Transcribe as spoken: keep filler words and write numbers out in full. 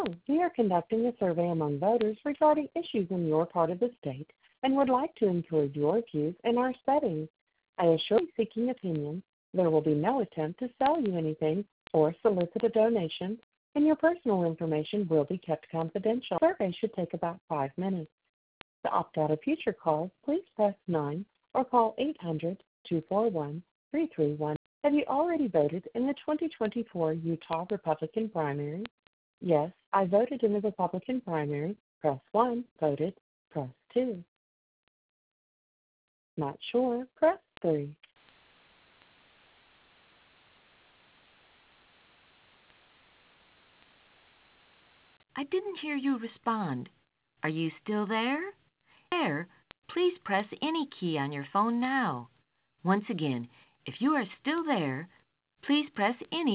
We are conducting a survey among voters regarding issues in your part of the state and would like to include your views in our settings. I assure you, seeking opinions, there will be no attempt to sell you anything or solicit a donation, and your personal information will be kept confidential. The survey should take about five minutes. To opt out of future calls, please press nine or call eight hundred, two four one, three three one. Have you already voted in the twenty twenty-four Utah Republican primary? Yes, I voted in the Republican primary. Press one. Voted. Press two. Not sure. Press three. I didn't hear you respond. Are you still there? There, please press any key on your phone now. Once again, if you are still there, please press any